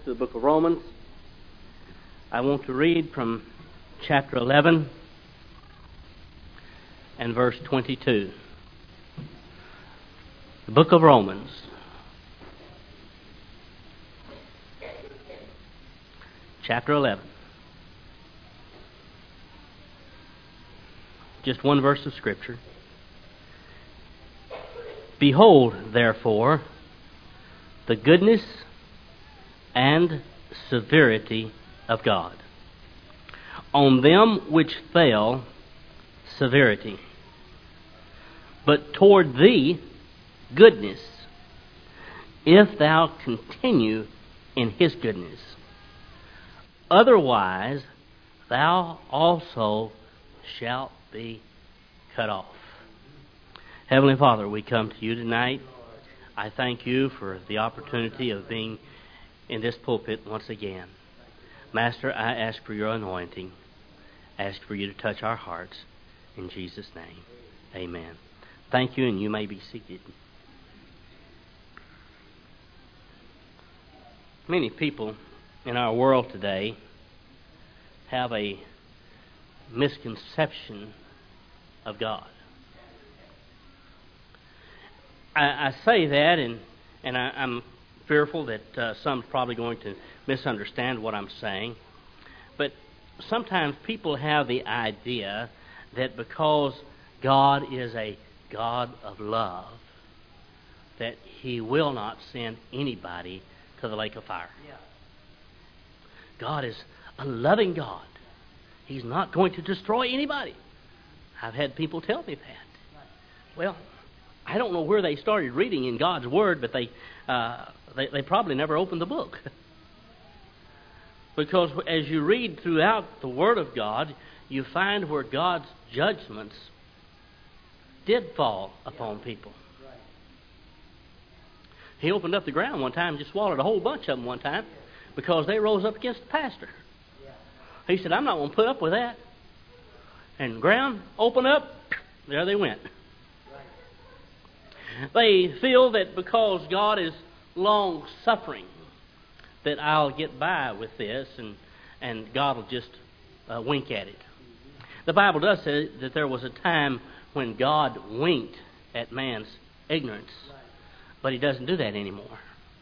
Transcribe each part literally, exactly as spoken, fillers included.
to the book of Romans. I want to read from chapter eleven and verse twenty-two. The book of Romans, chapter eleven. Just one verse of Scripture. Behold, therefore, the goodness and severity of God. On them which fell, severity. But toward thee, goodness, if thou continue in His goodness. Otherwise, thou also shalt be cut off. Heavenly Father, we come to you tonight. I thank you for the opportunity of being in this pulpit once again. Master, I ask for your anointing. Ask for you to touch our hearts. In Jesus' name, amen. Thank you, and you may be seated. Many people in our world today have a misconception of God. I, I say that, and, and I, I'm fearful that uh, some's probably going to misunderstand what I'm saying. But sometimes people have the idea that because God is a God of love, that He will not send anybody to the lake of fire. Yeah. God is a loving God. He's not going to destroy anybody. I've had people tell me that. Well, I don't know where they started reading in God's Word, but they uh, they, they probably never opened the book. Because as you read throughout the Word of God, you find where God's judgments did fall upon people. He opened up the ground one time and just swallowed a whole bunch of them one time because they rose up against the pastor. He said, I'm not going to put up with that. And ground opened up, there they went. They feel that because God is long-suffering, that I'll get by with this and, and God will just uh, wink at it. The Bible does say that there was a time when God winked at man's ignorance, but He doesn't do that anymore.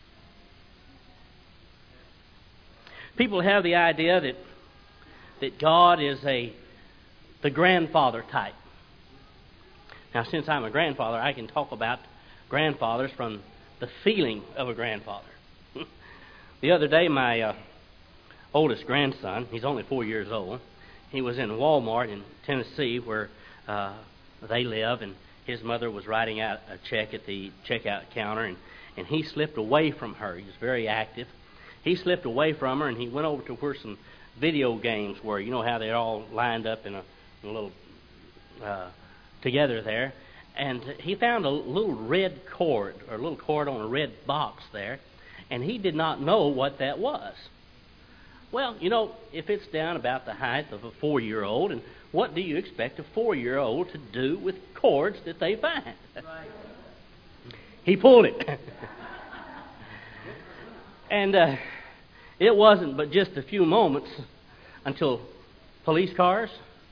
People have the idea that that God is a the grandfather type. Now, since I'm a grandfather, I can talk about grandfathers from the feeling of a grandfather. The other day, my uh, oldest grandson, he's only four years old, he was in Walmart in Tennessee where uh, they live, and his mother was writing out a check at the checkout counter, and, and he slipped away from her. He was very active. He slipped away from her, and he went over to where some video games were. You know how they're all lined up in a, in a little uh, together there. And he found a little red cord, or a little cord on a red box there, and he did not know what that was. Well, you know, if it's down about the height of a four-year-old, and what do you expect a four-year-old to do with cords that they find? Right. He pulled it. and uh, it wasn't but just a few moments until police cars,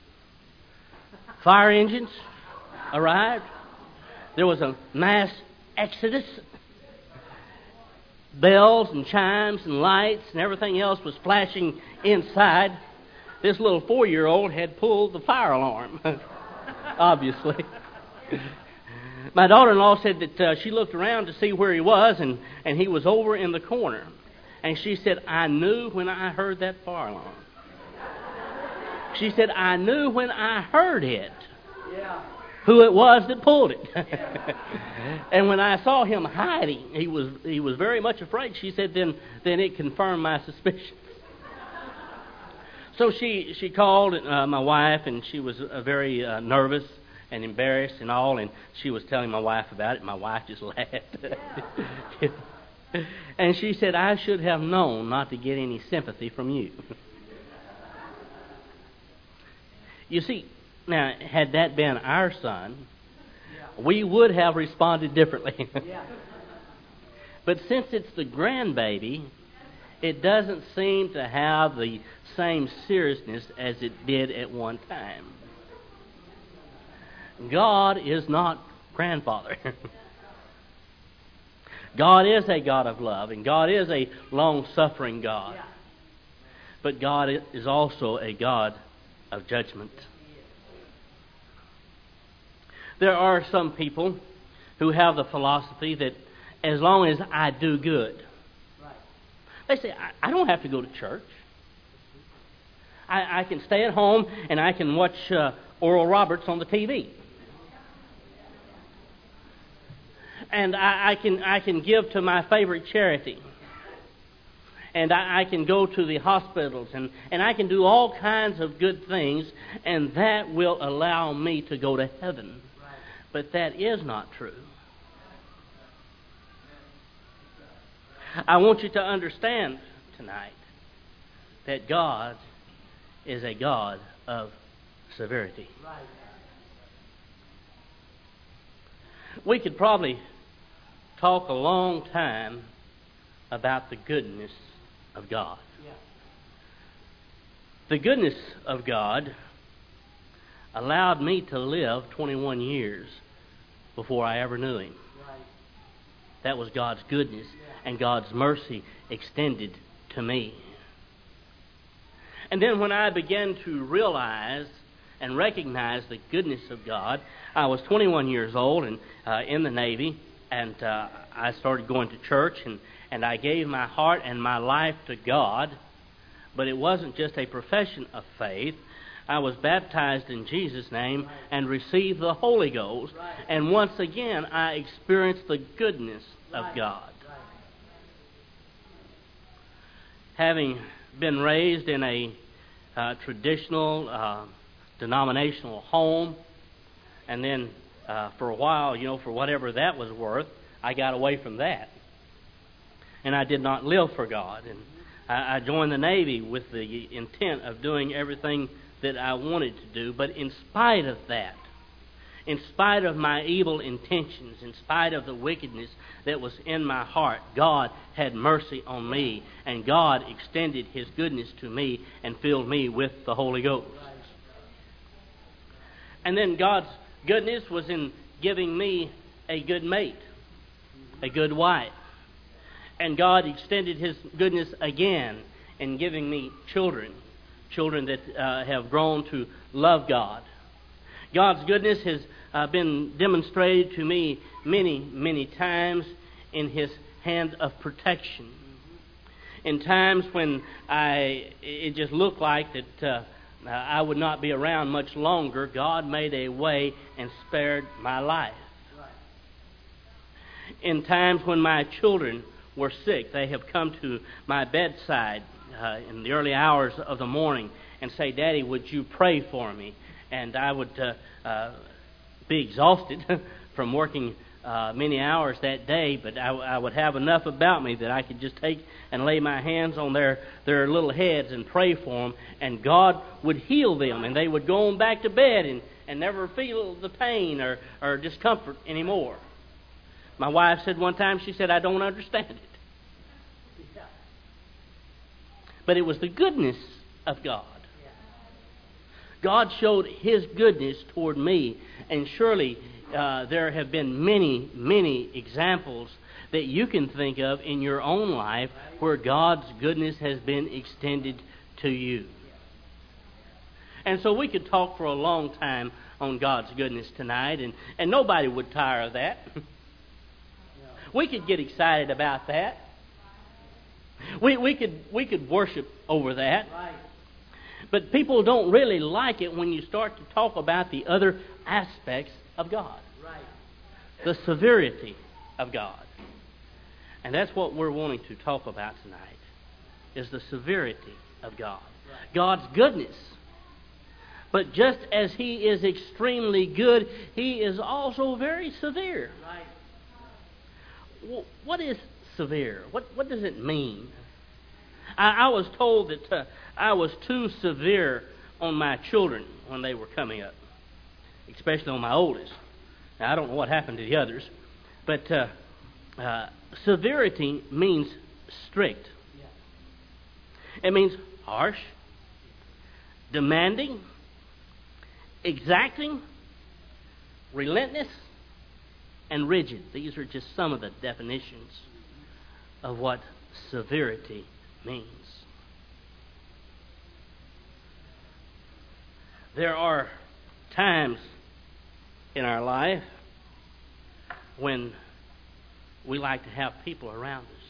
fire engines arrived. There was a mass exodus. Bells and chimes and lights and everything else was flashing inside. This little four-year-old had pulled the fire alarm, obviously. My daughter-in-law said that uh, she looked around to see where he was, and, and he was over in the corner. And she said, I knew when I heard that fire alarm. She said, I knew when I heard it. Yeah. Who it was that pulled it. And when I saw him hiding, he was he was very much afraid. She said, then then it confirmed my suspicions. So she she called uh, my wife, and she was uh, very uh, nervous and embarrassed and all, and she was telling my wife about it. My wife just laughed. And she said, I should have known not to get any sympathy from you. You see, now, had that been our son, yeah. we would have responded differently. Yeah. But since it's the grandbaby, it doesn't seem to have the same seriousness as it did at one time. God is not grandfather. God is a God of love, and God is a long-suffering God. But God is also a God of judgment. There are some people who have the philosophy that as long as I do good, they say, I, I don't have to go to church. I, I can stay at home and I can watch uh, Oral Roberts on the T V. And I, I can I can give to my favorite charity. And I, I can go to the hospitals, and, and I can do all kinds of good things, and that will allow me to go to heaven. But that is not true. I want you to understand tonight that God is a God of severity. We could probably talk a long time about the goodness of God. The goodness of God allowed me to live twenty-one years before I ever knew Him. That was God's goodness and God's mercy extended to me. And then when I began to realize and recognize the goodness of God, I was twenty-one years old and uh, in the Navy, and uh, I started going to church, and, and I gave my heart and my life to God. But it wasn't just a profession of faith. I was baptized in Jesus' name and received the Holy Ghost. And once again, I experienced the goodness of God. Having been raised in a uh, traditional, uh, denominational home, and then uh, for a while, you know, for whatever that was worth, I got away from that. And I did not live for God. And I, I joined the Navy with the intent of doing everything that I wanted to do. But in spite of that, in spite of my evil intentions, in spite of the wickedness that was in my heart, God had mercy on me, and God extended His goodness to me and filled me with the Holy Ghost. And then God's goodness was in giving me a good mate, a good wife. And God extended His goodness again in giving me children, children that uh, have grown to love God. God's goodness has uh, been demonstrated to me many, many times in His hand of protection. In times when I it just looked like that uh, I would not be around much longer, God made a way and spared my life. In times when my children were sick, they have come to my bedside uh, in the early hours of the morning and say, "Daddy, would you pray for me?" And I would uh, uh, be exhausted from working uh, many hours that day, but I, I would have enough about me that I could just take and lay my hands on their, their little heads and pray for them, and God would heal them, and they would go on back to bed and, and never feel the pain or, or discomfort anymore. My wife said one time, she said, "I don't understand it." But it was the goodness of God. God showed His goodness toward me, and surely uh, there have been many, many examples that you can think of in your own life where God's goodness has been extended to you. And so we could talk for a long time on God's goodness tonight, and, and nobody would tire of that. We could get excited about that. We we could we could worship over that. But people don't really like it when you start to talk about the other aspects of God. The severity of God. And that's what we're wanting to talk about tonight, is the severity of God. God's goodness. But just as He is extremely good, He is also very severe. What is severe? What what does it mean? I, I was told that uh, I was too severe on my children when they were coming up, especially on my oldest. Now, I don't know what happened to the others, but uh, uh, severity means strict. It means harsh, demanding, exacting, relentless, and rigid. These are just some of the definitions of what severity means. There are times in our life when we like to have people around us.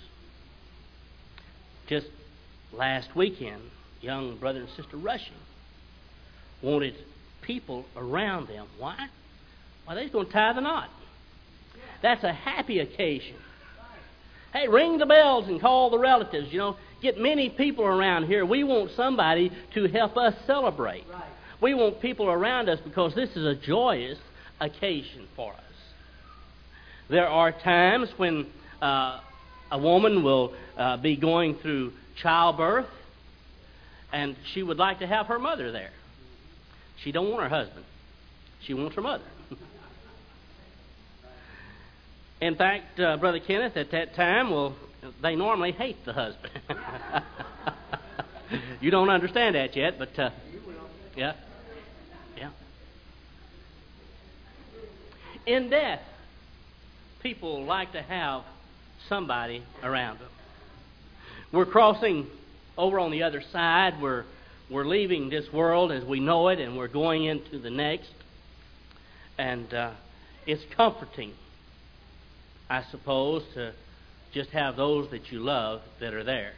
Just last weekend, young brother and sister Rushing wanted people around them. Why? Well, they're going to tie the knot. That's a happy occasion. Hey, ring the bells and call the relatives. You know, get many people around here. We want somebody to help us celebrate. Right. We want people around us because this is a joyous occasion for us. There are times when uh, a woman will uh, be going through childbirth, and she would like to have her mother there. She don't want her husband. She wants her mother. In fact, uh, Brother Kenneth, at that time, well, they normally hate the husband. You don't understand that yet, but uh, yeah, yeah. In death, people like to have somebody around them. We're crossing over on the other side. We're we're leaving this world as we know it, and we're going into the next. And uh, it's comforting, I suppose, to just have those that you love that are there.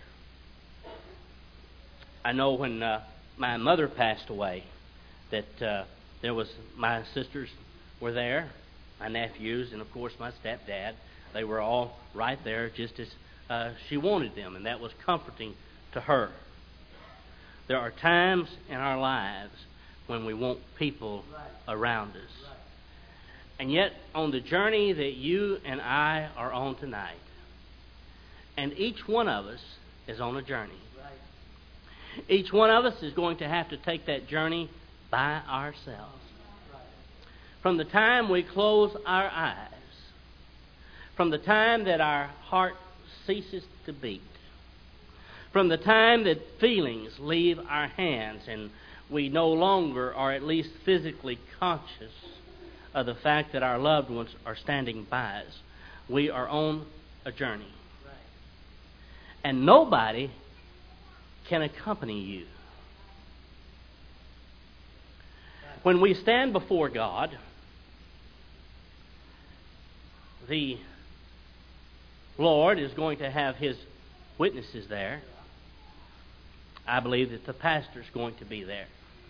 I know when uh, my mother passed away that uh, there was my sisters were there, my nephews, and of course my stepdad. They were all right there just as uh, she wanted them, and that was comforting to her. There are times in our lives when we want people around us. And yet, on the journey that you and I are on tonight, and each one of us is on a journey. Right. Each one of us is going to have to take that journey by ourselves. Right. From the time we close our eyes, from the time that our heart ceases to beat, from the time that feelings leave our hands and we no longer are at least physically conscious of the fact that our loved ones are standing by us, we are on a journey. Right. And nobody can accompany you. Right. When we stand before God, the Lord is going to have His witnesses there. I believe that the pastor is going to be there.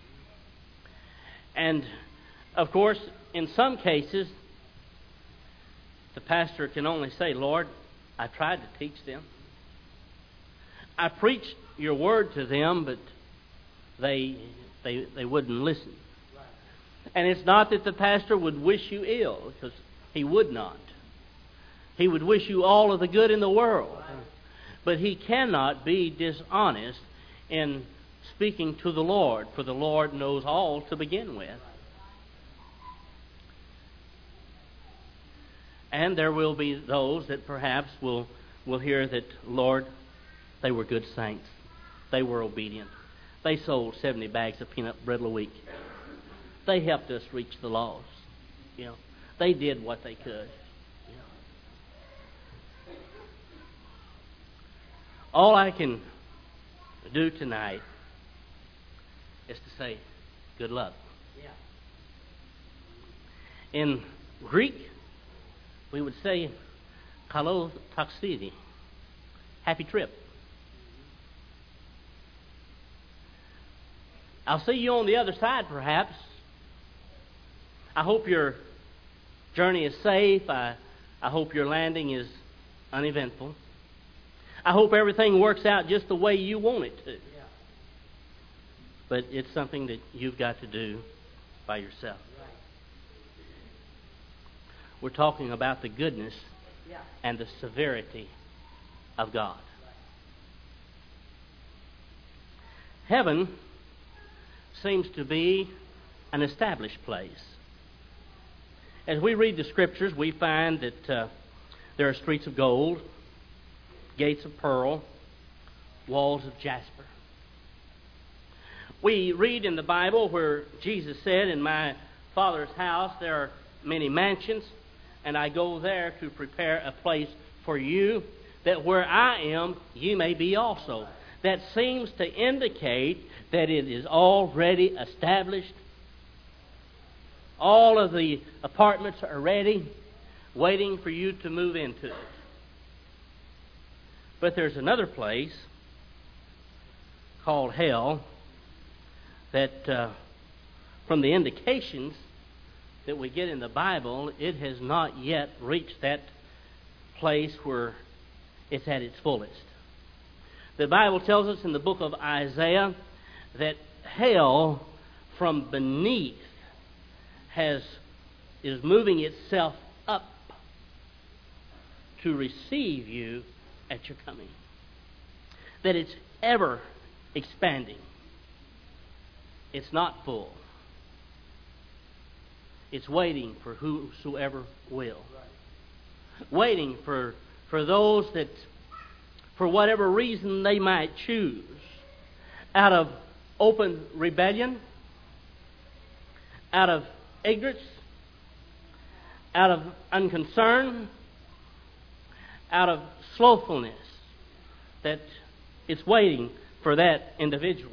And of course, in some cases, the pastor can only say, Lord, I tried to teach them. I preached your word to them, but they they they wouldn't listen. And it's not that the pastor would wish you ill, because he would not. He would wish you all of the good in the world. But he cannot be dishonest in speaking to the Lord, for the Lord knows all to begin with. And there will be those that perhaps will, will hear that, Lord, they were good saints. They were obedient. They sold seventy bags of peanut brittle a week. They helped us reach the lost. You know, they did what they could. You know. All I can do tonight is to say, good luck. Yeah. In Greek, we would say, Kalos taksidi, happy trip. I'll see you on the other side, perhaps. I hope your journey is safe. I, I hope your landing is uneventful. I hope everything works out just the way you want it to. Yeah. But it's something that you've got to do by yourself. Right. We're talking about the goodness yeah. and the severity of God. Right. Heaven seems to be an established place. As we read the Scriptures, we find that uh, there are streets of gold, gates of pearl, walls of jasper. We read in the Bible where Jesus said, "In my Father's house there are many mansions, and I go there to prepare a place for you, that where I am, you may be also." That seems to indicate that it is already established. All of the apartments are ready, waiting for you to move into it. But there's another place called hell that, uh, from the indications that we get in the Bible, it has not yet reached that place where it's at its fullest. The Bible tells us in the book of Isaiah that hell from beneath has is moving itself up to receive you at your coming. That it's ever expanding. It's not full. It's waiting for whosoever will. Waiting for, for those that, for whatever reason they might choose, out of open rebellion, out of ignorance, out of unconcern, out of slothfulness, that it's waiting for that individual.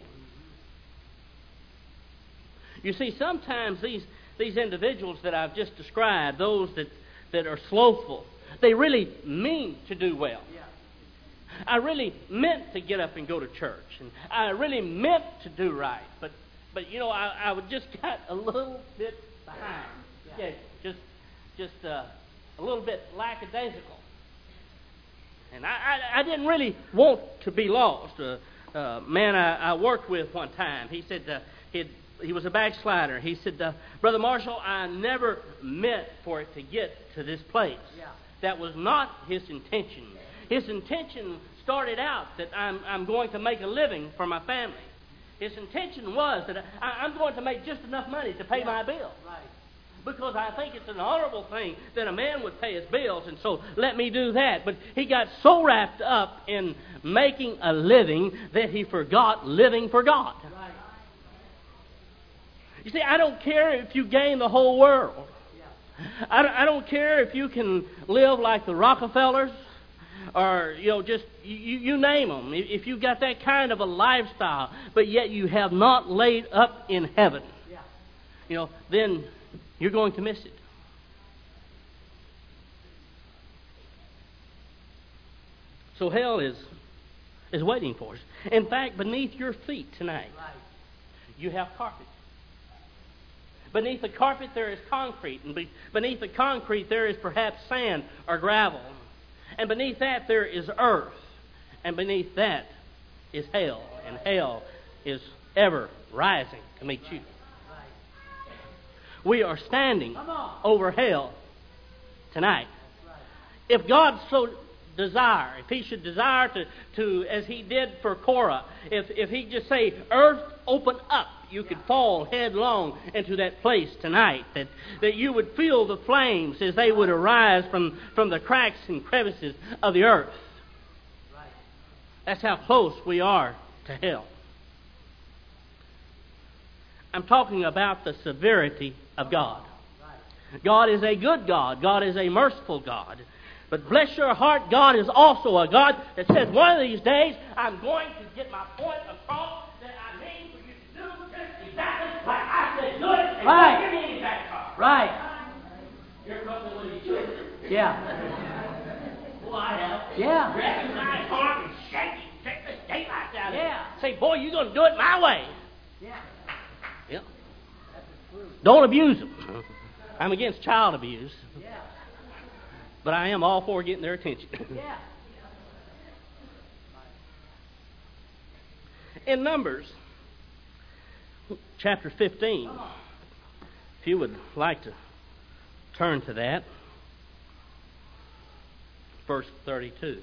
You see, sometimes these, these individuals that I've just described, those that, that are slothful, they really mean to do well. I really meant to get up and go to church, and I really meant to do right, but but you know I, I would just got a little bit behind, yeah, just just uh, a little bit lackadaisical, and I, I, I didn't really want to be lost. A uh, uh, man I, I worked with one time, he said uh, he he was a backslider. He said, uh, "Brother Marshall, I never meant for it to get to this place. Yeah. That was not his intention." His intention started out that I'm, I'm going to make a living for my family. His intention was that I, I'm going to make just enough money to pay yeah. my bills. Right. Because I think it's an honorable thing that a man would pay his bills, and so let me do that. But he got so wrapped up in making a living that he forgot living for God. Right. You see, I don't care if you gain the whole world. Yeah. I, I don't care if you can live like the Rockefellers, or, you know, just, you, you name them. If you've got that kind of a lifestyle, but yet you have not laid up in heaven, yeah. you know, then you're going to miss it. So hell is is waiting for us. In fact, beneath your feet tonight, right. you have carpet. Beneath the carpet there is concrete, and be, beneath the concrete there is perhaps sand or gravel. And beneath that there is earth. And beneath that is hell. And hell is ever rising to meet you. We are standing over hell tonight. If God so desire, if He should desire to, to as He did for Korah, if, if He just say, "Earth, open up," you could fall headlong into that place tonight, that, that you would feel the flames as they would arise from, from the cracks and crevices of the earth. Right. That's how close we are to hell. I'm talking about the severity of God. Right. God is a good God. God is a merciful God. But bless your heart, God is also a God that says, one of these days, I'm going to get my point across that I mean for you to do just exactly like I said do it, and right. don't give me any back talk. Right. You're rubbing with each other. Yeah. Well, I have. Yeah. Grab my arm and shake it, shake the daylight out of it. Yeah. Say, boy, you're going to do it my way. Yeah. Yeah. Don't abuse them. I'm against child abuse. Yeah. But I am all for getting their attention. Yeah. In Numbers, chapter fifteen, if you would like to turn to that, verse thirty-two.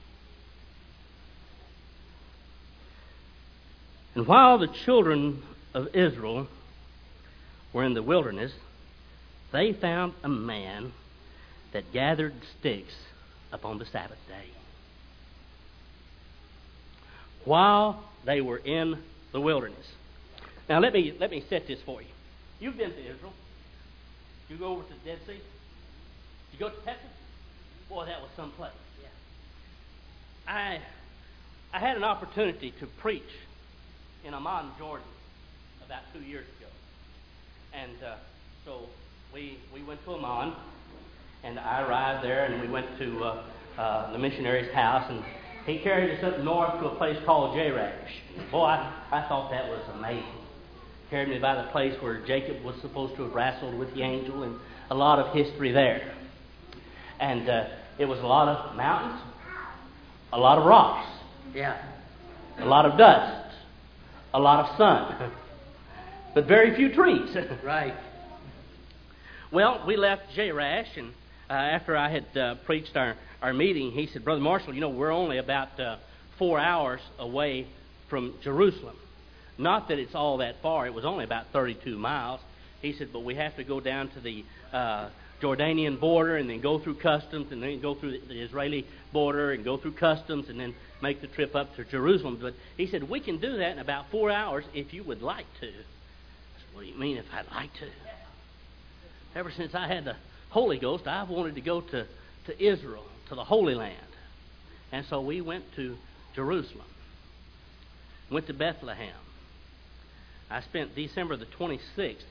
And while the children of Israel were in the wilderness, they found a man that gathered sticks upon the Sabbath day. While they were in the wilderness. Now let me let me set this for you. You've been to Israel. You go over to the Dead Sea. You go to Texas. Boy, that was some place. Yeah. I I had an opportunity to preach in Amman, Jordan, about two years ago, and uh, so we we went to Amman, and I arrived there, and we went to uh, uh, the missionary's house, and he carried us up north to a place called Jerash. Boy, I, I thought that was amazing. Carried me by the place where Jacob was supposed to have wrestled with the angel, and a lot of history there. And uh, it was a lot of mountains, a lot of rocks, yeah, a lot of dust, a lot of sun, but very few trees. Right. Well, we left Jerash, and uh, after I had uh, preached our, our meeting, he said, Brother Marshall, you know, we're only about uh, four hours away from Jerusalem. Not that it's all that far. It was only about thirty-two miles. He said, but we have to go down to the uh, Jordanian border and then go through customs and then go through the Israeli border and go through customs and then make the trip up to Jerusalem. But he said, we can do that in about four hours if you would like to. I said, what do you mean if I'd like to? Ever since I had the Holy Ghost, I've wanted to go to, to Israel, to the Holy Land. And so we went to Jerusalem, went to Bethlehem. I spent December the twenty-sixth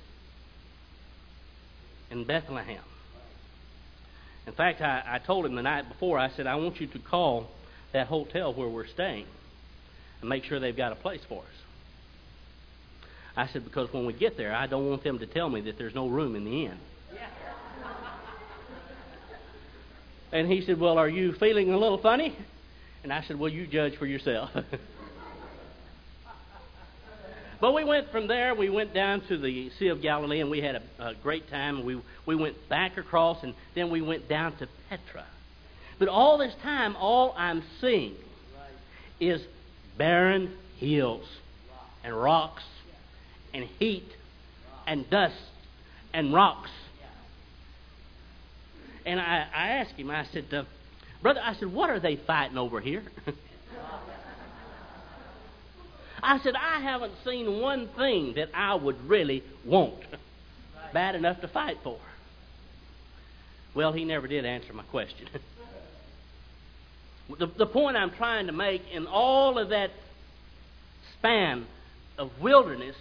in Bethlehem. In fact, I, I told him the night before, I said, I want you to call that hotel where we're staying and make sure they've got a place for us. I said, because when we get there, I don't want them to tell me that there's no room in the inn. Yeah. And he said, well, are you feeling a little funny? And I said, well, you judge for yourself. But we went from there, we went down to the Sea of Galilee, and we had a, a great time. We we went back across, and then we went down to Petra. But all this time, all I'm seeing is barren hills and rocks and heat and dust and rocks. And I, I asked him, I said, uh, brother, I said, what are they fighting over here? I said, I haven't seen one thing that I would really want bad enough to fight for. Well, he never did answer my question. the, the point I'm trying to make, in all of that span of wilderness,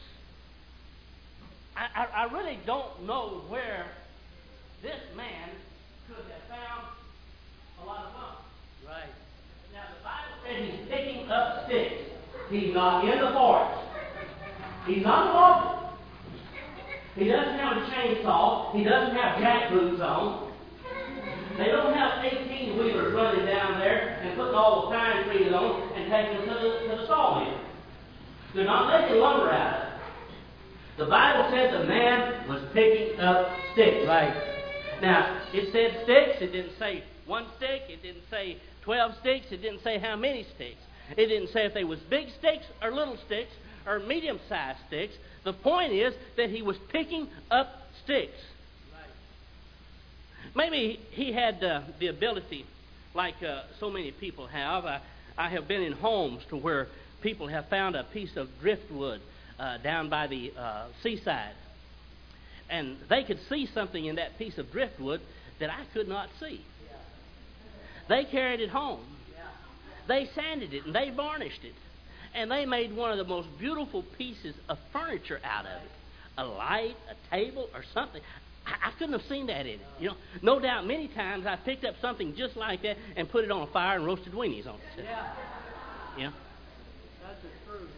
I, I, I really don't know where this man could have found a lot of fun. Right. Now, the Bible said he's picking up sticks. He's not in the forest. He's not walking. He doesn't have a chainsaw. He doesn't have jack boots on. They don't have eighteen-wheelers running down there and putting all the pine trees on and taking them to the, to the sawmill. They're not making lumber out of it. The Bible said the man was picking up sticks. Right. Now, it said sticks. It didn't say one stick. It didn't say twelve sticks. It didn't say how many sticks. It didn't say if they was big sticks or little sticks or medium-sized sticks. The point is that he was picking up sticks. Right. Maybe he had uh, the ability, like uh, so many people have. I, I have been in homes to where people have found a piece of driftwood uh, down by the uh, seaside. And they could see something in that piece of driftwood that I could not see. Yeah. They carried it home. They sanded it and they varnished it. And they made one of the most beautiful pieces of furniture out of it. A light, a table, or something. I, I couldn't have seen that in it. You know, no doubt many times I picked up something just like that and put it on a fire and roasted weenies on it. Yeah. Yeah. That's the truth.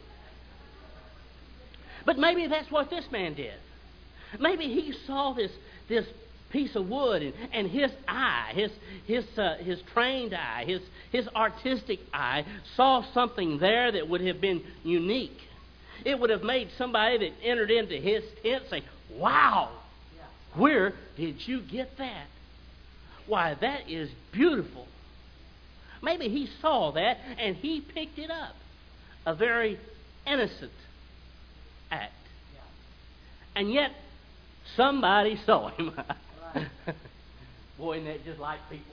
But maybe that's what this man did. Maybe he saw this this piece of wood, and, and his eye, his his uh, his trained eye, his his artistic eye saw something there that would have been unique. It would have made somebody that entered into his tent say, "Wow, where did you get that? Why, that is beautiful." Maybe he saw that and he picked it up. A very innocent act. And yet somebody saw him. Boy, isn't that just like people?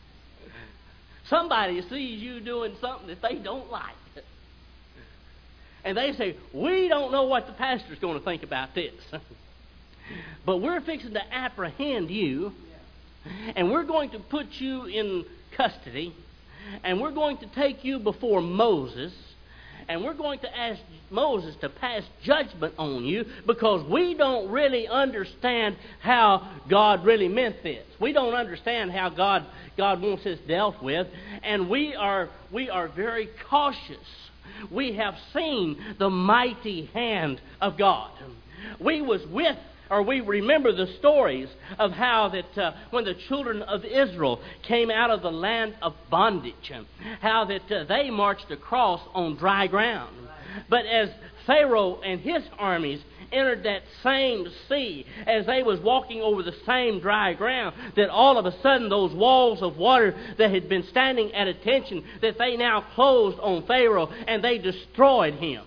Somebody sees you doing something that they don't like. And they say, we don't know what the pastor's going to think about this. But we're fixing to apprehend you, and we're going to put you in custody, and we're going to take you before Moses, and we're going to ask Moses to pass judgment on you because we don't really understand how God really meant this. We don't understand how God God wants this dealt with, and we are we are very cautious. We have seen the mighty hand of God. We was with Or we remember the stories of how that uh, when the children of Israel came out of the land of bondage, how that uh, they marched across on dry ground. But as Pharaoh and his armies entered that same sea, as they was walking over the same dry ground, that all of a sudden those walls of water that had been standing at attention, that they now closed on Pharaoh and they destroyed him.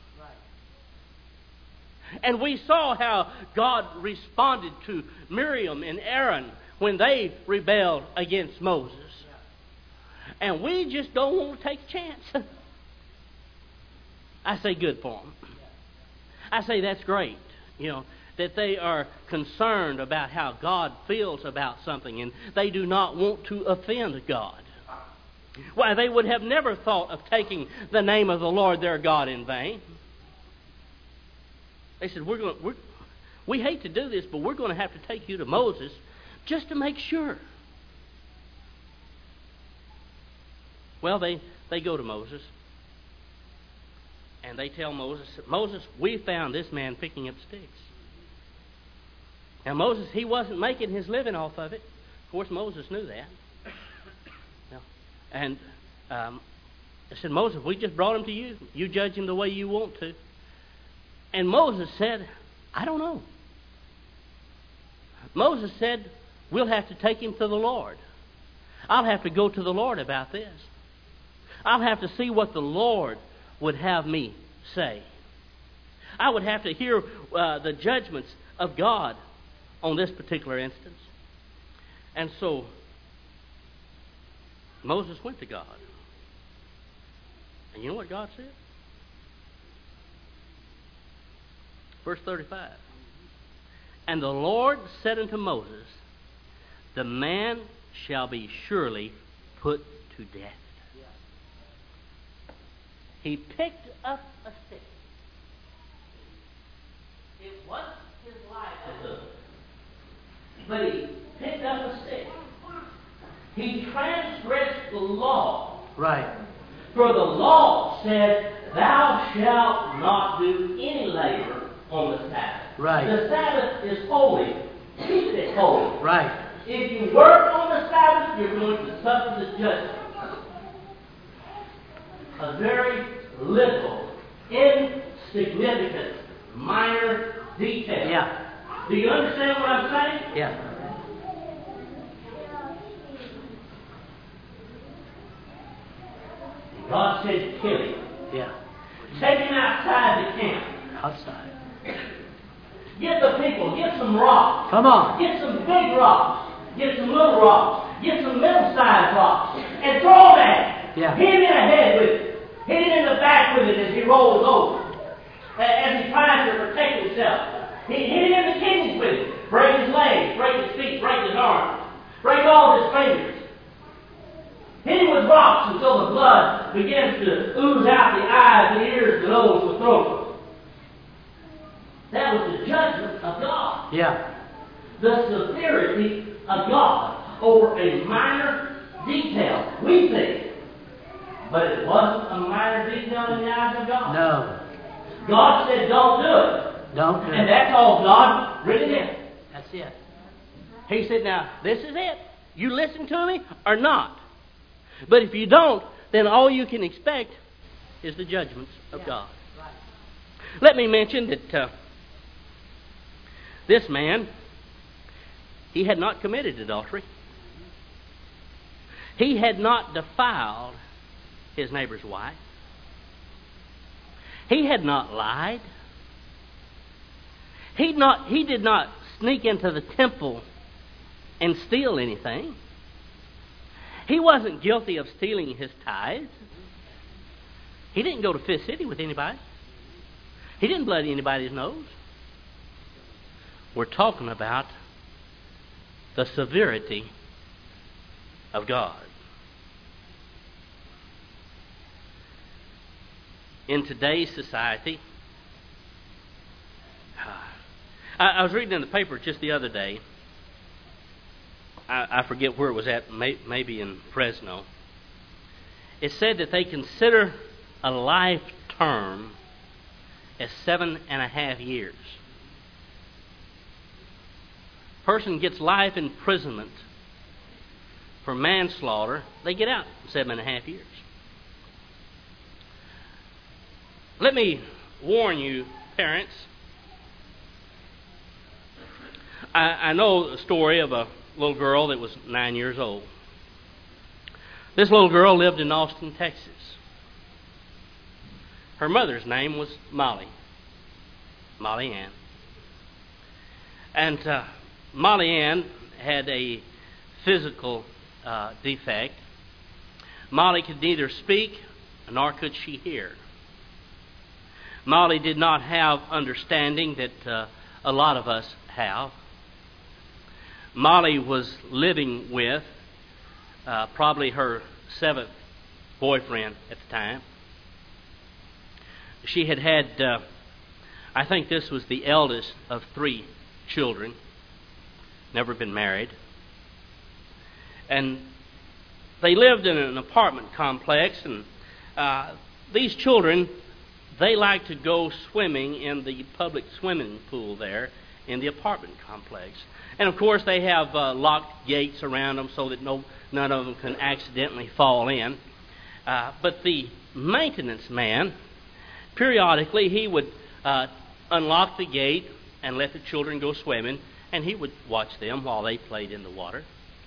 And we saw how God responded to Miriam and Aaron when they rebelled against Moses. And we just don't want to take a chance. I say good for them. I say that's great, you know, that they are concerned about how God feels about something and they do not want to offend God. Why, they would have never thought of taking the name of the Lord their God in vain. They said, we're going, we're, we hate to do this, but we're going to have to take you to Moses just to make sure. Well, they, they go to Moses, and they tell Moses, Moses, we found this man picking up sticks. Now, Moses, he wasn't making his living off of it. Of course, Moses knew that. Now, and um, I said, Moses, we just brought him to you. You judge him the way you want to. And Moses said, I don't know. Moses said, we'll have to take him to the Lord. I'll have to go to the Lord about this. I'll have to see what the Lord would have me say. I would have to hear uh, the judgments of God on this particular instance. And so, Moses went to God. And you know what God said? Verse thirty-five. And the Lord said unto Moses, the man shall be surely put to death. He picked up a stick. It wasn't his life, but he picked up a stick. He transgressed the law. Right. For the law said, thou shalt not do any labor on the Sabbath. Right. The Sabbath is holy. Keep it holy. Right. If you work on the Sabbath, you're going to suffer the judgment. A very little, insignificant, minor detail. Yeah. Do you understand what I'm saying? Yeah. God said, kill him. Yeah. Take him outside the camp. Outside. Get the people, get some rocks. Come on. Get some big rocks. Get some little rocks. Get some middle-sized rocks. And throw them at him. Yeah. Hit him in the head with it. Hit him in the back with it as he rolls over. As he tries to protect himself. Hit him in the kidneys with it. Break his legs, break his feet, break his arms. Break all his fingers. Hit him with rocks until the blood begins to ooze out the eyes, the ears, the nose, the throat. That was the judgment of God. Yeah. The severity of God over a minor detail, we think. But it wasn't a minor detail in the eyes of God. No. God said, don't do it. Don't do And it. that's all God really did. That's it. He said, now, this is it. You listen to me or not. But if you don't, then all you can expect is the judgments of Yeah. God. Right. Let me mention that uh, this man, he had not committed adultery. He had not defiled his neighbor's wife. He had not lied. He not he did not sneak into the temple and steal anything. He wasn't guilty of stealing his tithes. He didn't go to Fifth City with anybody. He didn't blood anybody's nose. We're talking about the severity of God. In today's society, I, I was reading in the paper just the other day. I, I forget where it was at, may, maybe in Fresno. It said that they consider a life term as seven and a half years. Person gets life imprisonment for manslaughter, they get out in seven and a half years. Let me warn you, parents. I, I know the story of a little girl that was nine years old. This little girl lived in Austin, Texas. Her mother's name was Molly. Molly Ann. And uh, Molly Ann had a physical uh, defect. Molly could neither speak nor could she hear. Molly did not have understanding that uh, a lot of us have. Molly was living with uh, probably her seventh boyfriend at the time. She had had, uh, I think this was the eldest of three children, never been married. And they lived in an apartment complex, and uh, these children, they like to go swimming in the public swimming pool there in the apartment complex. And of course they have uh, locked gates around them so that no none of them can accidentally fall in. Uh, but the maintenance man, periodically he would uh, unlock the gate and let the children go swimming, and he would watch them while they played in the water.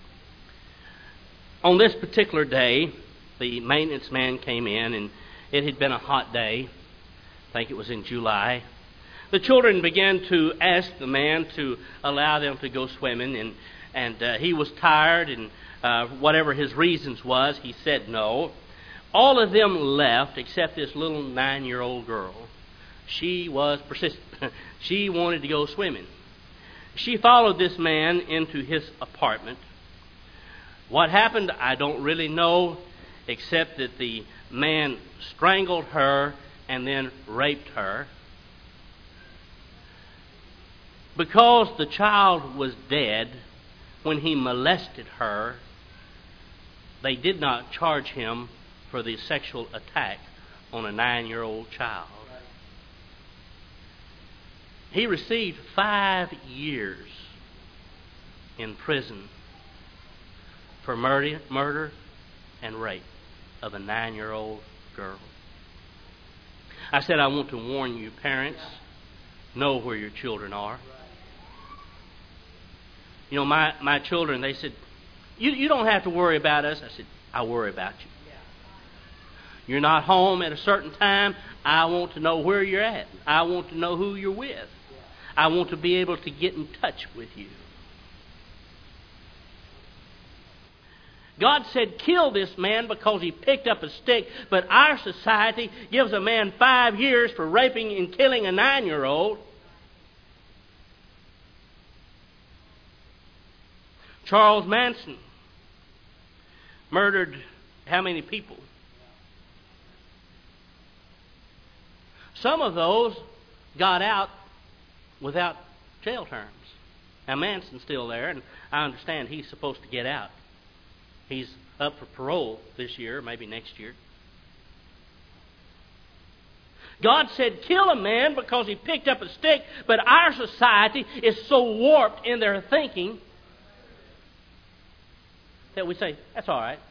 On this particular day, the maintenance man came in, and it had been a hot day. I think it was in July. The children began to ask the man to allow them to go swimming, and and uh, he was tired, and uh, whatever his reasons was, he said no. All of them left except this little nine-year-old girl. She was persistent. She wanted to go swimming. She followed this man into his apartment. What happened, I don't really know, except that the man strangled her and then raped her. Because the child was dead when he molested her, they did not charge him for the sexual attack on a nine-year-old child. He received five years in prison for murder, murder and rape of a nine-year-old girl. I said I want to warn you, parents, know where your children are. You know, my, my children, they said, you, you don't have to worry about us. I said, I worry about you. You're not home at a certain time. I want to know where you're at. I want to know who you're with. I want to be able to get in touch with you. God said, kill this man because he picked up a stick, but our society gives a man five years for raping and killing a nine-year-old. Charles Manson murdered how many people? Some of those got out without jail terms. Now, Manson's still there, and I understand he's supposed to get out. He's up for parole this year, maybe next year. God said, kill a man because he picked up a stick, but our society is so warped in their thinking that we say, that's all right.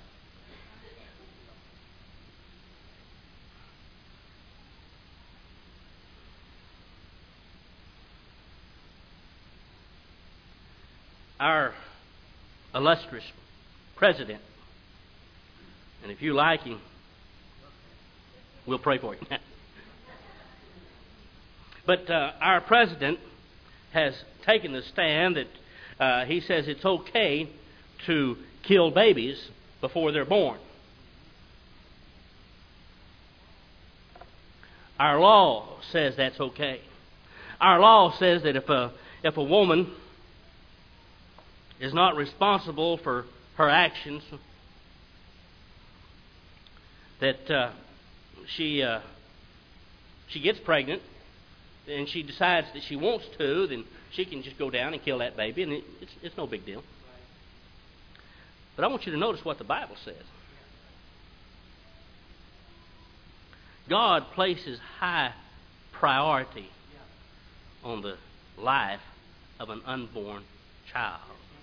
Our illustrious president, and if you like him, we'll pray for him. But uh, our president has taken the stand that uh, he says it's okay to kill babies before they're born. Our law says that's okay. Our law says that if a if a woman is not responsible for her actions, that uh, she uh, she gets pregnant and she decides that she wants to, then she can just go down and kill that baby, and it, it's it's no big deal. But I want you to notice what the Bible says. God places high priority on the life of an unborn child.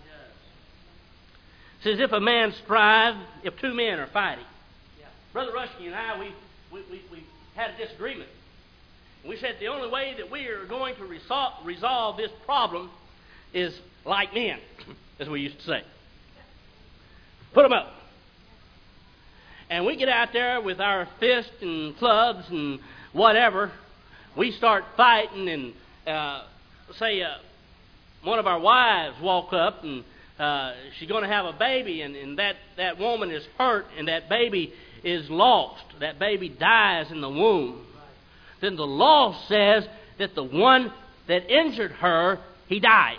It says if a man strive, if two men are fighting. Brother Rushkey and I, we, we, we, we had a disagreement. We said the only way that we are going to resolve, resolve this problem is like men, as we used to say. Put them up. And we get out there with our fists and clubs and whatever. We start fighting, and uh, say uh, one of our wives walk up and uh, she's going to have a baby, and, and that, that woman is hurt, and that baby is lost. That baby dies in the womb. Then the law says that the one that injured her, he dies.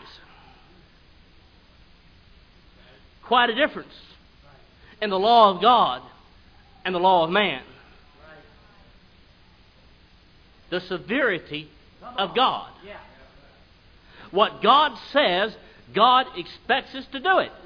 Quite a difference in the law of God and the law of man. The severity of God. What God says, God expects us to do it.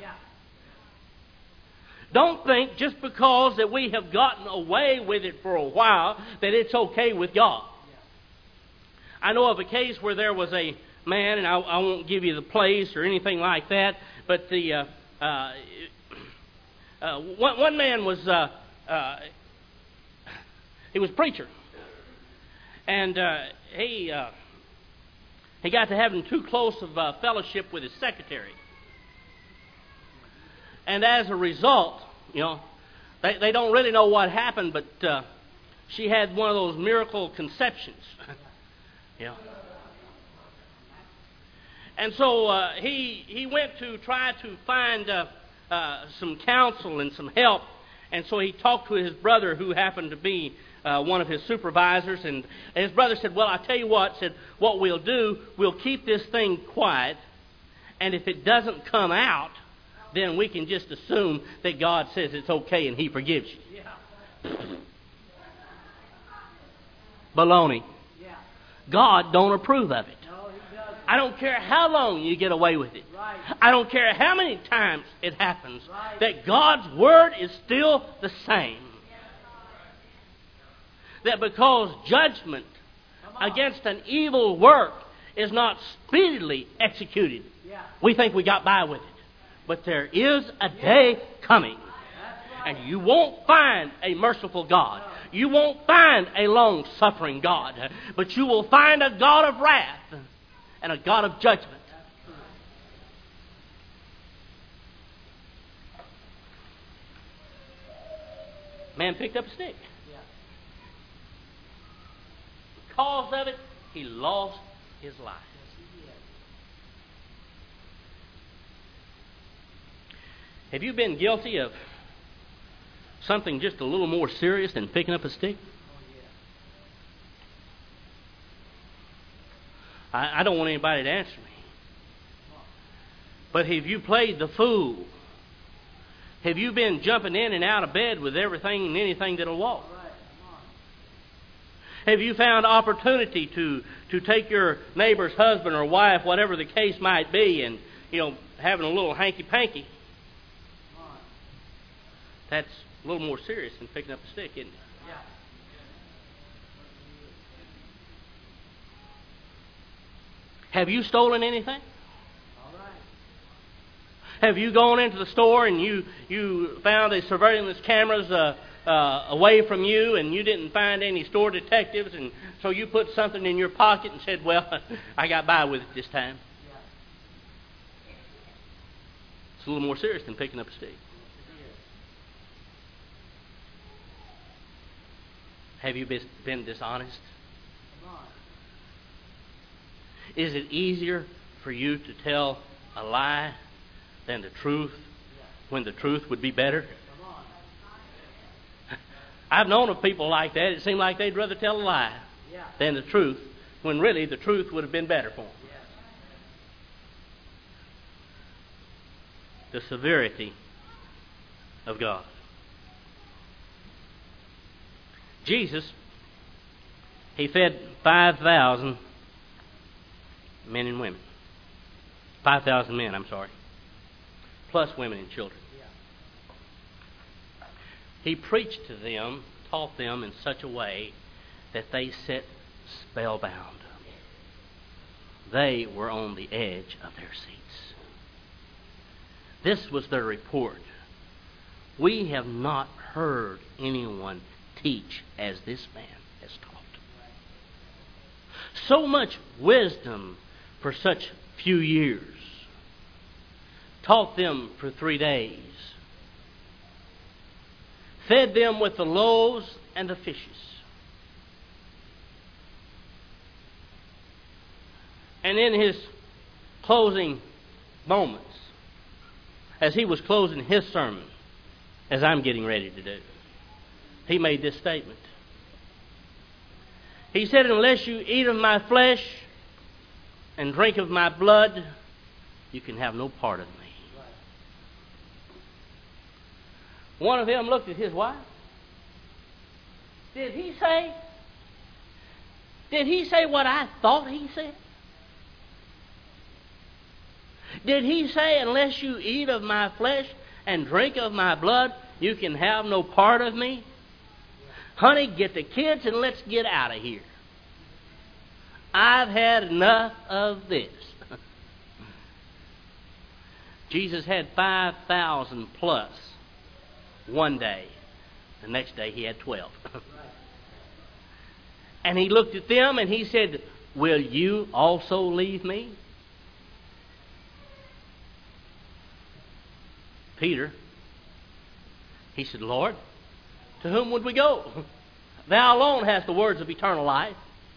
Don't think just because that we have gotten away with it for a while that it's okay with God. I know of a case where there was a man, and I, I won't give you the place or anything like that, but the uh, uh, uh, one, one man was uh, uh, he was a preacher, and uh, he uh, he got to having too close of uh, fellowship with his secretary. And as a result, you know, they, they don't really know what happened, but uh, she had one of those miracle conceptions. you know. And so uh, he he went to try to find uh, uh, some counsel and some help. And so he talked to his brother, who happened to be uh, one of his supervisors. And his brother said, well, I tell you what, said, what we'll do, we'll keep this thing quiet. And if it doesn't come out, then we can just assume that God says it's okay and He forgives you. Yeah. Baloney. Yeah. God don't approve of it. No, He doesn't. I don't care how long you get away with it. Right. I don't care how many times it happens. Right. That God's Word is still the same. That because judgment against an evil work is not speedily executed, yeah. we think we got by with it. But there is a day coming, and you won't find a merciful God. You won't find a long-suffering God, but you will find a God of wrath and a God of judgment. Man picked up a stick. Because of it, he lost his life. Have you been guilty of something just a little more serious than picking up a stick? I, I don't want anybody to answer me. But have you played the fool? Have you been jumping in and out of bed with everything and anything that'll walk? Have you found opportunity to, to take your neighbor's husband or wife, whatever the case might be, and, you know, having a little hanky-panky? That's a little more serious than picking up a stick, isn't it? Yeah. Have you stolen anything? All right. Have you gone into the store and you, you found the surveillance cameras uh, uh, away from you, and you didn't find any store detectives, and so you put something in your pocket and said, well, I got by with it this time? Yeah. It's a little more serious than picking up a stick. Have you been dishonest? Is it easier for you to tell a lie than the truth when the truth would be better? I've known of people like that. It seemed like they'd rather tell a lie. than the truth, when really the truth would have been better for them. The severity of God. Jesus, He fed five thousand men and women. five thousand men, I'm sorry. Plus women and children. He preached to them, taught them in such a way that they sat spellbound. They were on the edge of their seats. This was their report. We have not heard anyone teach as this man has taught. So much wisdom for such few years. Taught them for three days. Fed them with the loaves and the fishes. And in his closing moments, as he was closing his sermon, as I'm getting ready to do, he made this statement. He said, unless you eat of my flesh and drink of my blood, you can have no part of me. One of them looked at his wife. Did he say, did he say what I thought he said? Did he say, unless you eat of my flesh and drink of my blood, you can have no part of me? Honey, get the kids and let's get out of here. I've had enough of this. Jesus had five thousand plus one day. The next day he had twelve. And he looked at them and he said, will you also leave me? Peter, he said, Lord, to whom would we go? Thou alone hast the words of eternal life.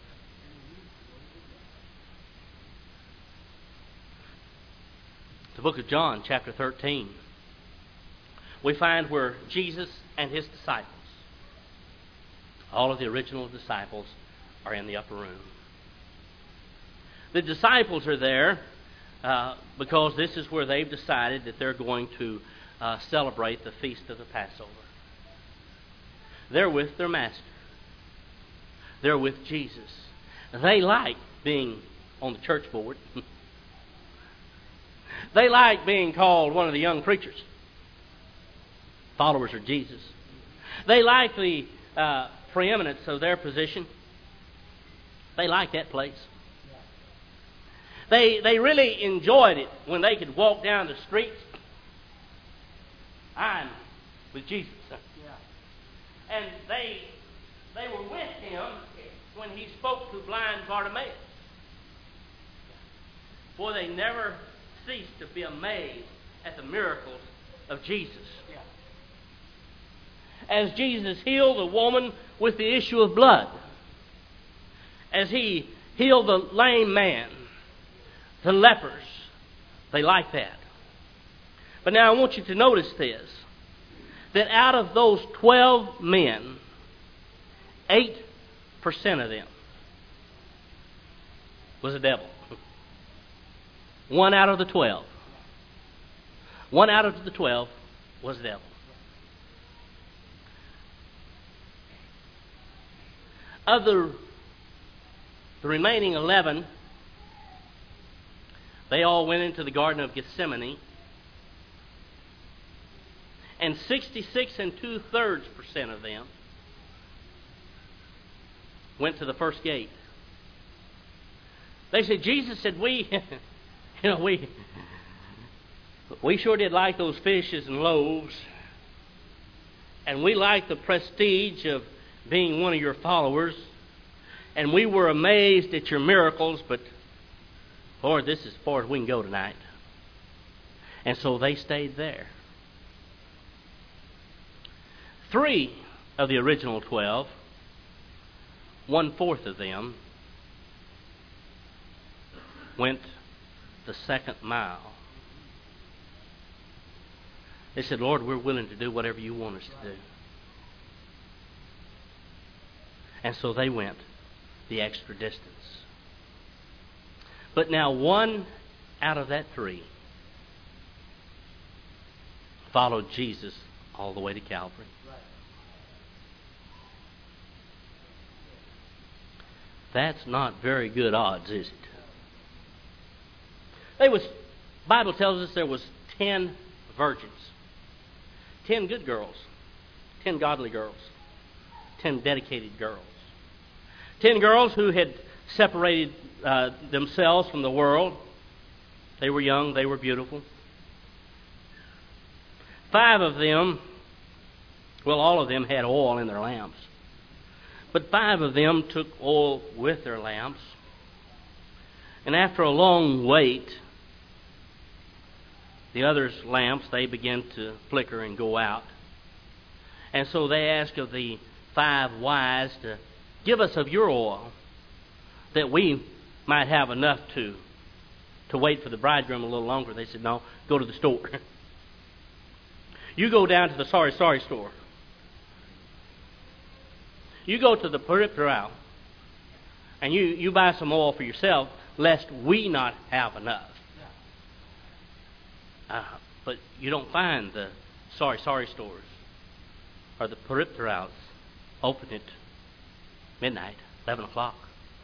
The book of John, chapter thirteen, we find where Jesus and his disciples, all of the original disciples, are in the upper room. The disciples are there uh, because this is where they've decided that they're going to uh, celebrate the feast of the Passover. They're with their master. They're with Jesus. They like being on the church board. They like being called one of the young preachers, followers of Jesus. They like the uh, preeminence of their position. They like that place. They they really enjoyed it when they could walk down the streets. I'm with Jesus. And they they were with him when he spoke to blind Bartimaeus. Boy, they never ceased to be amazed at the miracles of Jesus. As Jesus healed the woman with the issue of blood, as he healed the lame man, the lepers, they like that. But now I want you to notice this, that out of those twelve men, eight percent of them was a devil. One out of the twelve. One out of the twelve was a devil. Of the, the remaining eleven, they all went into the Garden of Gethsemane, and sixty-six and two-thirds percent of them went to the first gate. They said, Jesus said, we, you know, we, we sure did like those fishes and loaves, and we like the prestige of being one of your followers, and we were amazed at your miracles, but Lord, this is as far as we can go tonight. And so they stayed there. Three of the original twelve, one-fourth of them, went the second mile. They said, Lord, we're willing to do whatever you want us to do. And so they went the extra distance. But now one out of that three followed Jesus all the way to Calvary. That's not very good odds, is it? There was, Bible tells us there was ten virgins. Ten good girls. Ten godly girls. Ten dedicated girls. Ten girls who had separated uh, themselves from the world. They were young, they were beautiful. Five of them, well, all of them had oil in their lamps. But five of them took oil with their lamps. And after a long wait, the others' lamps, they began to flicker and go out. And so they asked of the five wise to give us of your oil, that we might have enough to, to wait for the bridegroom a little longer. They said, no, go to the store. You go down to the sorry, sorry store. You go to the peripheral and you, you buy some oil for yourself, lest we not have enough. Uh, but you don't find the sorry, sorry stores or the peripherals open at midnight, eleven o'clock.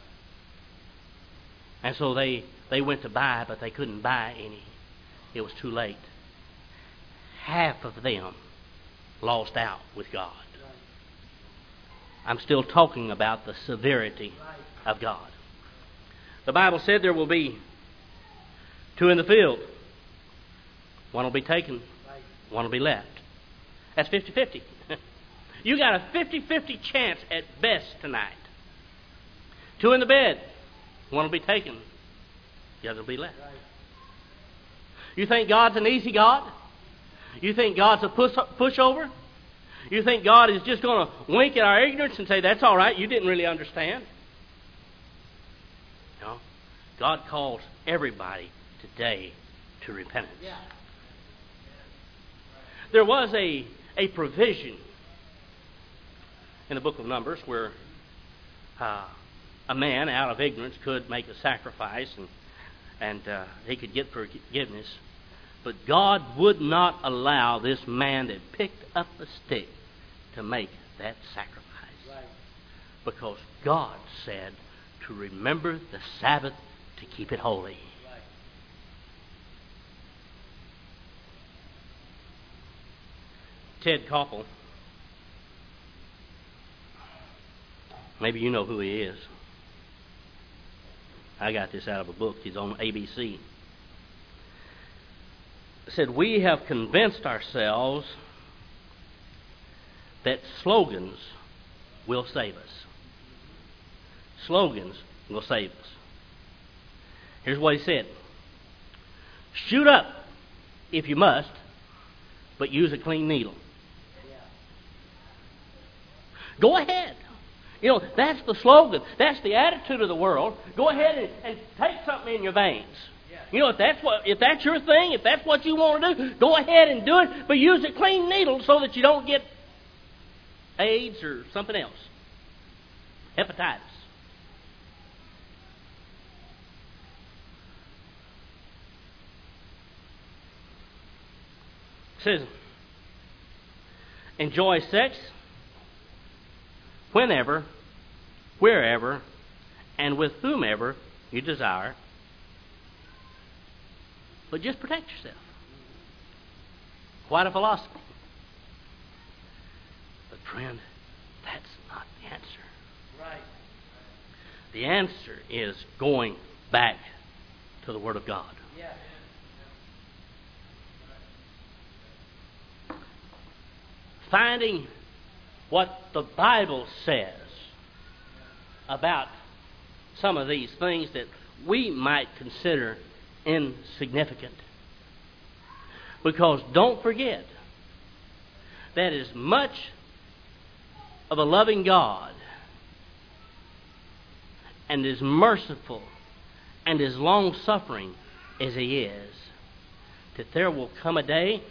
And so they, they went to buy, but they couldn't buy any. It was too late. Half of them lost out with God. I'm still talking about the severity of God. The Bible said there will be two in the field. One will be taken, one will be left. That's fifty-fifty. You got a fifty-fifty chance at best tonight. Two in the bed. One will be taken, the other will be left. You think God's an easy God? You think God's a push pushover? You think God is just going to wink at our ignorance and say, that's all right, you didn't really understand? No. God calls everybody today to repentance. Yeah. There was a, a provision in the book of Numbers where uh, a man out of ignorance could make a sacrifice and, and uh, he could get forgiveness. But God would not allow this man that picked up a stick to make that sacrifice. Right. Because God said to remember the Sabbath to keep it holy. Right. Ted Koppel, maybe you know who he is. I got this out of a book. He's on A B C. Said, we have convinced ourselves that slogans will save us. Slogans will save us. Here's what he said. Shoot up if you must, but use a clean needle. Go ahead. You know, that's the slogan. That's the attitude of the world. Go ahead and, and take something in your veins. You know, if that's what, if that's your thing, if that's what you want to do, go ahead and do it, but use a clean needle so that you don't get AIDS or something else. Hepatitis. It says, enjoy sex whenever, wherever, and with whomever you desire. But just protect yourself. Quite a philosophy. But friend, that's not the answer. Right. The answer is going back to the Word of God. Yeah. Finding what the Bible says about some of these things that we might consider insignificant. Because don't forget that as much of a loving God and as merciful and as long-suffering as He is, that there will come a day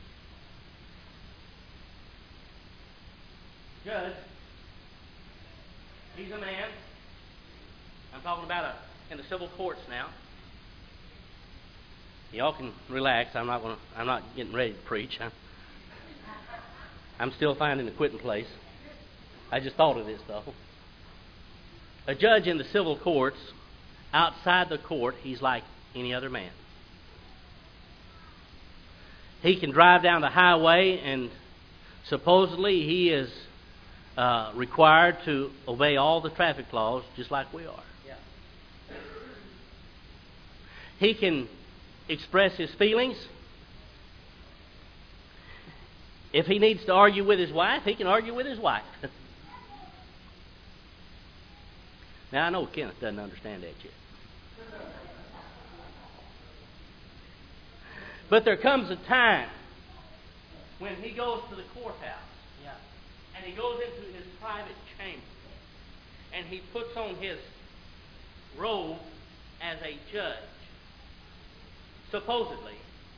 Judge He's a man. I'm talking about a, in the civil courts now. Y'all can relax. I'm not going. I'm not getting ready to preach. I'm, I'm still finding the quitting place. I just thought of this though. A judge in the civil courts, outside the court, he's like any other man. He can drive down the highway, and supposedly he is uh, required to obey all the traffic laws, just like we are. Yeah. He can express his feelings. If he needs to argue with his wife, he can argue with his wife. Now, I know Kenneth doesn't understand that yet. But there comes a time when he goes to the courthouse, yeah, and he goes into his private chamber, and he puts on his robe as a judge. Supposedly,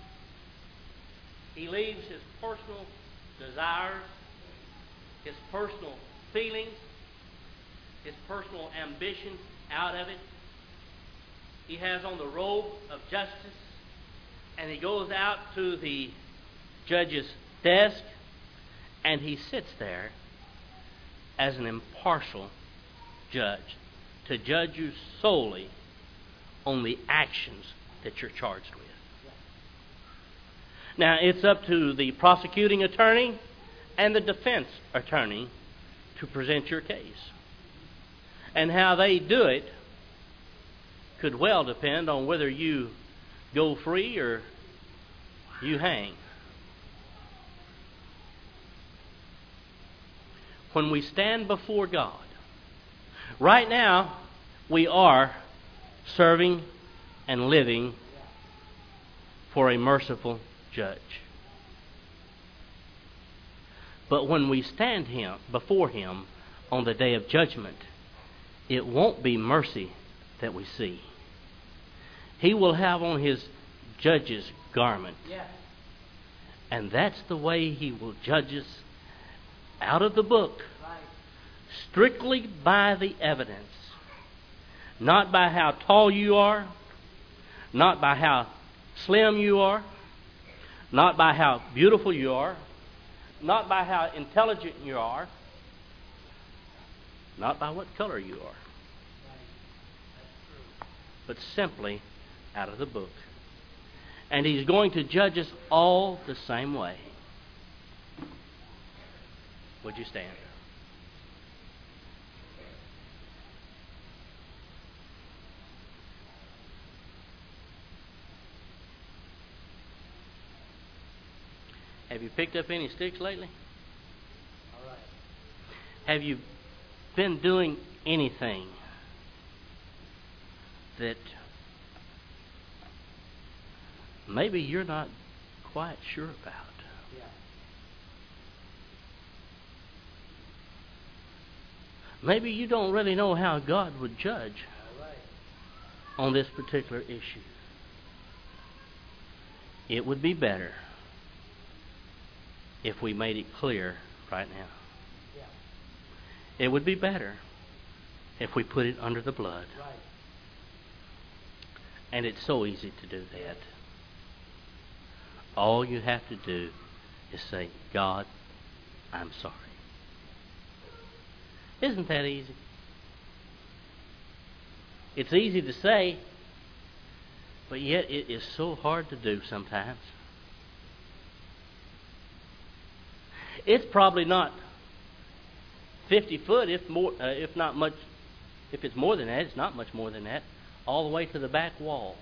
he leaves his personal desires, his personal feelings, his personal ambition out of it. He has on the robe of justice, and he goes out to the judge's desk, and he sits there as an impartial judge to judge you solely on the actions that you're charged with. Now, it's up to the prosecuting attorney and the defense attorney to present your case. And how they do it could well depend on whether you go free or you hang. When we stand before God, right now we are serving and living for a merciful judge. But when we stand him before him on the day of judgment, it won't be mercy that we see. He will have on his judge's garment. Yes. And that's the way he will judge us out of the book. Right. Strictly by the evidence. Not by how tall you are. Not by how slim you are. Not by how beautiful you are. Not by how intelligent you are. Not by what color you are. But simply out of the book. And he's going to judge us all the same way. Would you stand? Have you picked up any sticks lately? All right. Have you been doing anything that maybe you're not quite sure about? Yeah. Maybe you don't really know how God would judge All right. on this particular issue. It would be better if we made it clear right now. Yeah. It would be better if we put it under the blood. Right. And it's so easy to do that. All you have to do is say, God, I'm sorry. Isn't that easy? It's easy to say, but yet it is so hard to do sometimes. It's probably not fifty foot, if more, uh, if not much. If it's more than that, it's not much more than that. All the way to the back wall.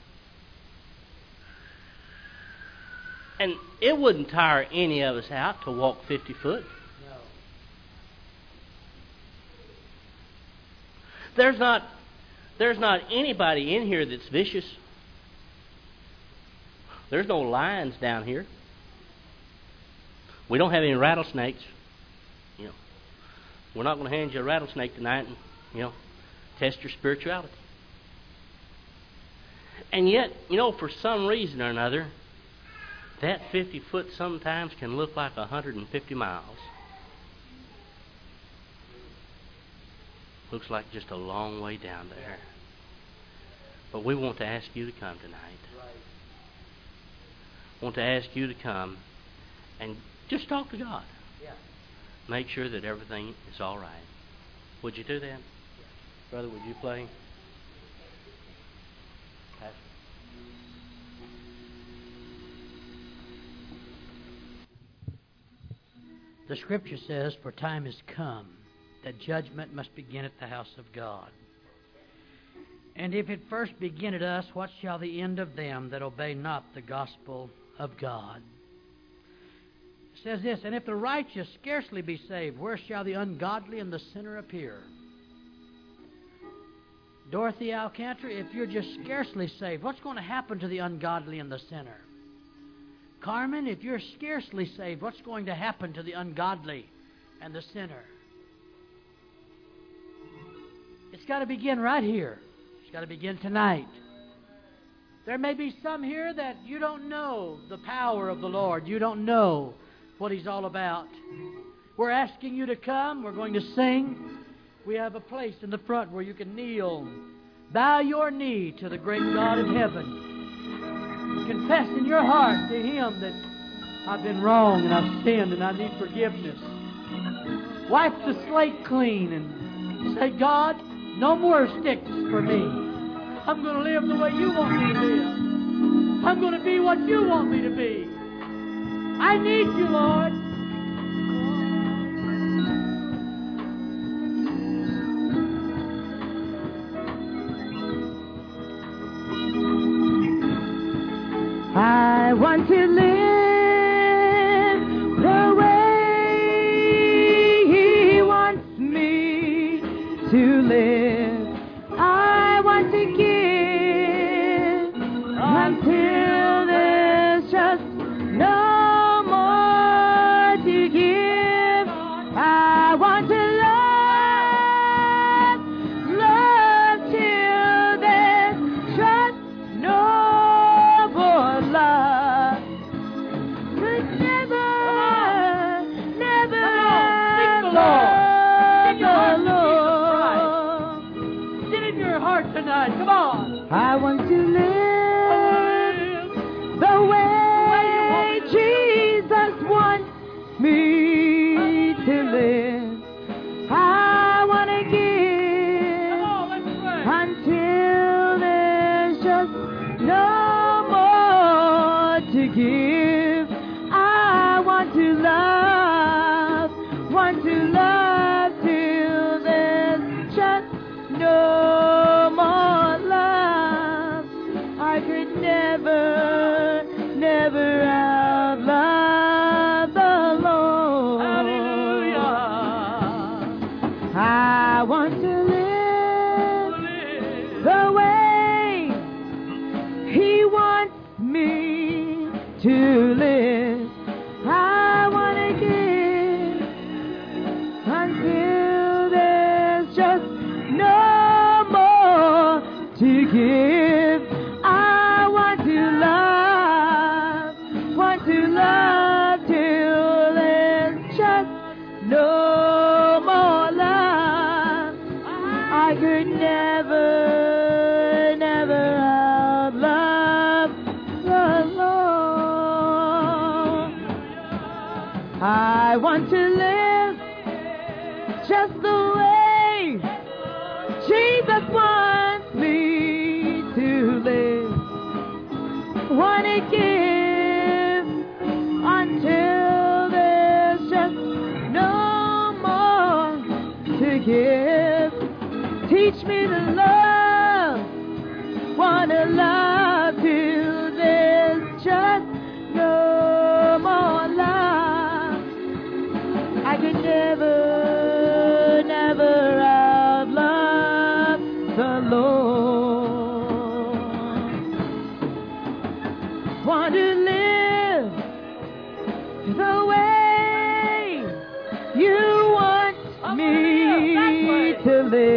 And it wouldn't tire any of us out to walk fifty foot. No. There's not, there's not anybody in here that's vicious. There's no lions down here. We don't have any rattlesnakes. You know, we're not going to hand you a rattlesnake tonight and, you know, test your spirituality. And yet, you know, for some reason or another, that fifty foot sometimes can look like one hundred fifty miles. Looks like just a long way down there. But we want to ask you to come tonight. Want to ask you to come and just talk to God. Make sure that everything is all right. Would you do that? Brother, would you play? Pastor. The Scripture says, "For time is come that judgment must begin at the house of God. And if it first begin at us, what shall the end of them that obey not the gospel of God?" It says this, "And if the righteous scarcely be saved, where shall the ungodly and the sinner appear?" Dorothy Alcantara, if you're just scarcely saved, what's going to happen to the ungodly and the sinner? Carmen, if you're scarcely saved, what's going to happen to the ungodly and the sinner? It's got to begin right here. It's got to begin tonight. There may be some here that you don't know the power of the Lord. You don't know what He's all about. We're asking you to come. We're going to sing. We have a place in the front where you can kneel, bow your knee to the great God in heaven. Confess in your heart to Him that I've been wrong and I've sinned and I need forgiveness. Wipe the slate clean and say, "God, no more sticks for me. I'm going to live the way you want me to live. I'm going to be what you want me to be. I need you, Lord." I want to live the way He wants me to live. I want to give until there's just no more to give. I want to love, love till there's just no more love. Could never, never love the Lord. Get in your heart tonight. Come on. I want to live the way Jesus wants me to live. I want to give until there's just no more to give. I want to love, want to love till there's just no more love. I could never, never outlove the Lord. Hallelujah. I want to live the way He wants me to live. I want to give until there's just no more to give. I want to love, want to love till there's just no more love. I could never, never outlove the Lord. I want to live just the way Jesus wants me to live. Want to give until there's just no more to give. Teach me to love, want to love till there's just no more love. I could never, never outlove the Lord. Want to live the way you want me to live.